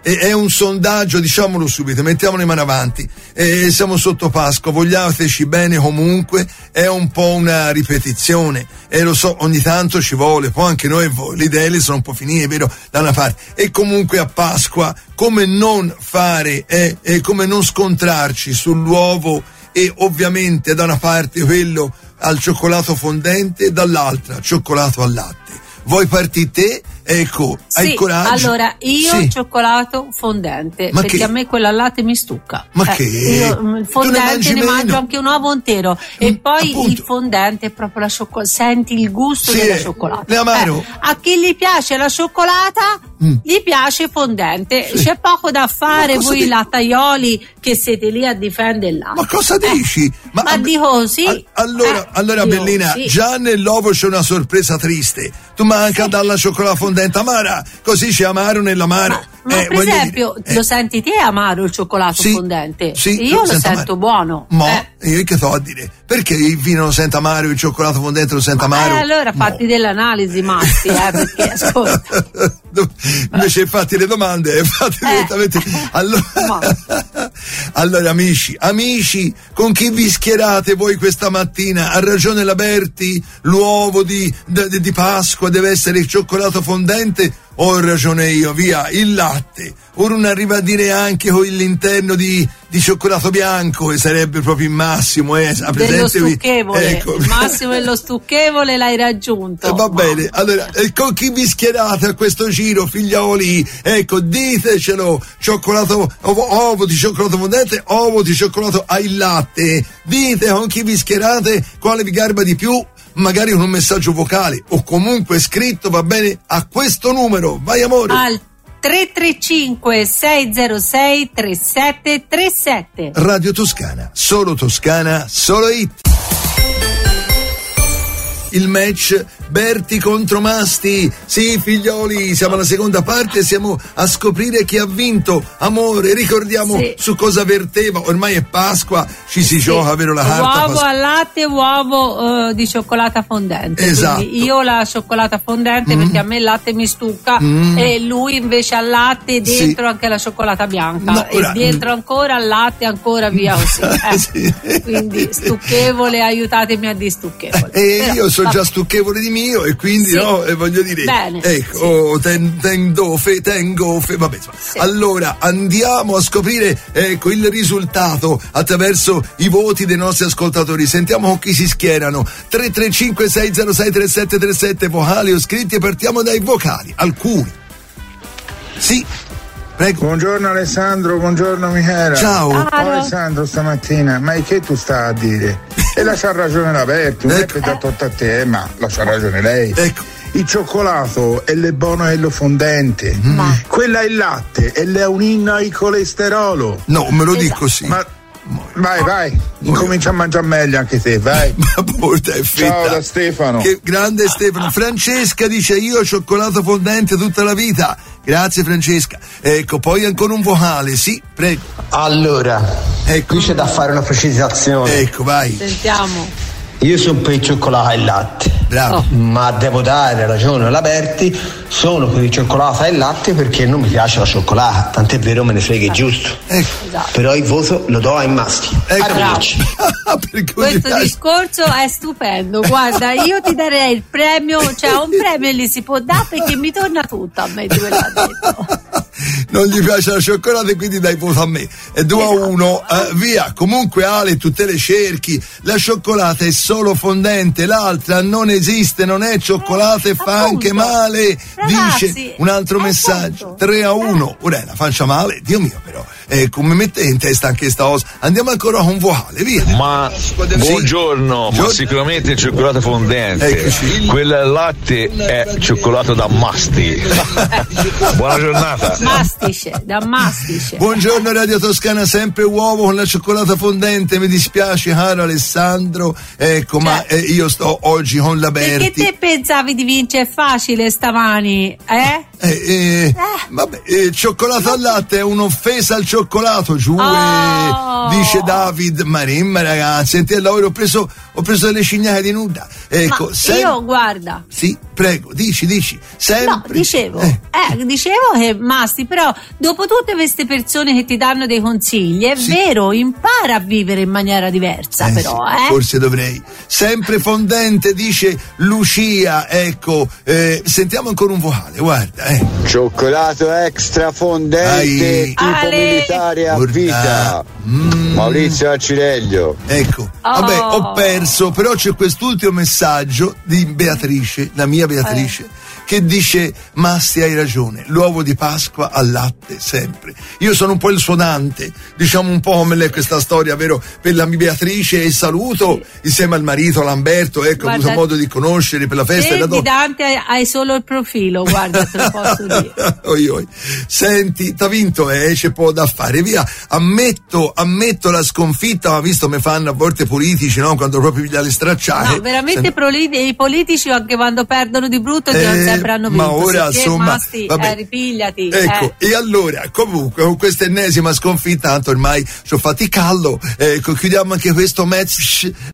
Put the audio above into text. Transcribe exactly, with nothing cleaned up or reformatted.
è, è un sondaggio, diciamolo subito, mettiamo le mani avanti, eh, siamo sotto Pasqua, vogliateci bene comunque, è un po' una ripetizione, e eh, lo so, ogni tanto ci vuole, poi anche noi, le idee sono un po' finite, vero, da una parte, e comunque a Pasqua come non fare, eh, eh, come non scontrarci sull'uovo, e ovviamente da una parte quello al cioccolato fondente e dall'altra cioccolato al latte. Vuoi partire? Ecco, sì, hai coraggio? Allora, io sì. cioccolato fondente, ma perché che? A me quella al latte mi stucca. Ma eh, che? Io il fondente ne, ne mangio anche un uovo intero. Mm, e poi appunto. Il fondente è proprio la cioccolata, senti il gusto sì, della cioccolata. L'amaro. Eh, a chi gli piace la cioccolata, mm. gli piace fondente. Sì. C'è poco da fare, voi di... lattaioli che siete lì a difendere là. Ma cosa dici? Eh, ma, ma ab... dico sì. A- allora, eh, allora io, Bellina, sì. già nell'uovo c'è una sorpresa triste. Tu manca sì. dalla cioccolata fondente amara, così c'è amaro nell'amaro. Ma, ma eh, per esempio, dire, eh. lo senti te amaro il cioccolato sì, fondente? Sì, io lo sento, sento amaro. buono. Ma eh. io che so a dire? Perché il vino lo sente amaro, il cioccolato fondente lo sente ma amaro? Eh, allora fatti no. dell'analisi, Masti, eh, perché ascolta. Invece fatti le domande, fatti eh. direttamente. Allora, allora amici, amici, con chi vi schierate voi questa mattina? Ha ragione la Berti, l'uovo di, di, di Pasqua deve essere il cioccolato fondente? Ho ragione io, via, il latte. Ora non arriva a dire anche con l'interno di, di cioccolato bianco, che sarebbe proprio il massimo, eh, dello stucchevole, ecco. Il massimo dello stucchevole l'hai raggiunto. Eh, va bene, allora, eh, con chi vi schierate a questo giro, figlioli? Ecco, ditecelo, cioccolato, ovo, ovo di cioccolato fondente, ovo di cioccolato al latte. Dite con chi vi schierate, quale vi garba di più, magari con un messaggio vocale o comunque scritto, va bene, a questo numero. Vai amore. Al tre tre cinque sei zero sei tre sette tre sette. Radio Toscana, solo Toscana, solo hit. Il match Berti contro Masti. Sì, figlioli, siamo alla seconda parte, siamo a scoprire chi ha vinto. Amore, ricordiamo sì. su cosa verteva. Ormai è Pasqua, ci si sì. gioca, vero, la carta. Uovo pas- al latte, uovo uh, di cioccolata fondente. Esatto. Quindi io la cioccolata fondente mm. perché a me il latte mi stucca mm. e lui invece al latte dentro sì. anche la cioccolata bianca. No, e ora, dentro mm. ancora al latte, ancora via così. Eh. sì. Quindi stucchevole, aiutatemi a distucchevole. E Però, io sono già stucchevole di mio e quindi sì. no, eh, voglio dire, bene, ecco, sì. oh, ten, tengo fe, tengo fe, vabbè, sì. Allora andiamo a scoprire ecco il risultato attraverso i voti dei nostri ascoltatori. Sentiamo con chi si schierano. Tre tre cinque sei zero sei tre sette tre sette vocali o scritti, e partiamo dai vocali, alcuni. Sì. Prego. Buongiorno Alessandro, buongiorno Michela. Ciao. Ciao. Oh, Alessandro, stamattina, ma che tu stai a dire? E lascia ragione la Berti, non ecco. è che dà tutto a te, ma lascia ragione lei. Ecco. Il cioccolato è le buono e lo fondente, mm. quella è il latte e le unina il colesterolo. No, me lo esatto. dico sì. Ma vai, vai, incomincia a mangiare meglio anche te, vai. Ma porta è fetta. Ciao da Stefano. Che grande Stefano. Francesca dice: io cioccolato fondente tutta la vita. Grazie Francesca. Ecco, poi ancora un vocale, sì, prego. Allora, ecco. Qui c'è da fare una precisazione. Ecco, vai. Sentiamo. Io sono per il cioccolato e il latte. Bravo. Oh. Ma devo dare ragione alla Berti, sono per il cioccolato e il latte perché non mi piace la cioccolata, tant'è vero, me ne frega, è giusto. Ecco. Esatto. Però il voto lo do ai maschi. Ecco. Questo discorso è stupendo. Guarda, io ti darei il premio, cioè un premio lì si può dare perché mi torna tutto a me di quello che ha detto. Non gli piace la cioccolata e quindi dai voto a me. E due esatto. a uno, eh, via. Comunque Ale, tutte le cerchi. La cioccolata è solo fondente, l'altra non esiste, non è cioccolata e fa appunto. Anche male. Ragazzi, dice un altro messaggio. appunto. tre a uno. Ora la faccia male, Dio mio però. Eh, come mette in testa anche sta cosa. Andiamo ancora con un vocale, via. Ma buongiorno, sì. ma sicuramente il cioccolato fondente. Eccoci. Quella al latte è cioccolato da Masti. Buona giornata. Mastice, da mastice. Buongiorno Radio Toscana, sempre uovo con la cioccolata fondente. Mi dispiace caro Alessandro, ecco, cioè, ma eh, io sto oggi con la Berti. Perché te pensavi di vincere facile stamani, eh? Eh, eh, eh. Vabbè, eh, cioccolato al latte è un'offesa al cioccolato, giù, oh. eh, dice David Marimma, ragazzi, senti, allora ho preso, ho preso delle cignate di nuda. Ecco, Ma sem- io, guarda. Sì, prego, dici, dici. Sempre. No, dicevo, eh. eh, dicevo che Masti, però, dopo tutte queste persone che ti danno dei consigli, è sì. vero, impara a vivere in maniera diversa, eh, però, sì, eh. Forse dovrei. Sempre fondente, dice Lucia, ecco, eh, sentiamo ancora un vocale, guarda, eh. Cioccolato extra fondente, tipo Ale. militare a Guarda. vita. Mm. Maurizio Acireglio. Ecco, Oh. vabbè, ho perso, però c'è quest'ultimo messaggio di Beatrice, la mia Beatrice, eh. che dice: Masti, hai ragione, l'uovo di Pasqua al latte sempre. Io sono un po' il suo Dante, diciamo un po' come lei questa storia, vero, per la mia Beatrice, e saluto sì. insieme al marito Lamberto, ecco, ho avuto modo di conoscere per la festa. Se e di Dante hai solo il profilo, guarda, te lo posso dire. oi, oi. Senti, t'ha vinto, eh, c'è poco da fare, via. Ammetto, ammetto la sconfitta, ma visto me fanno a volte politici, no? Quando proprio gli alle stracciare. No, veramente Sem- proli- i politici anche quando perdono di brutto eh, non sempre hanno vinto. Ma ora insomma, Masti, vabbè, eh, ripigliati. Ecco, eh. e allora, comunque, con questa ennesima sconfitta, tanto ormai ci ho fatti callo, ecco, chiudiamo anche questo match.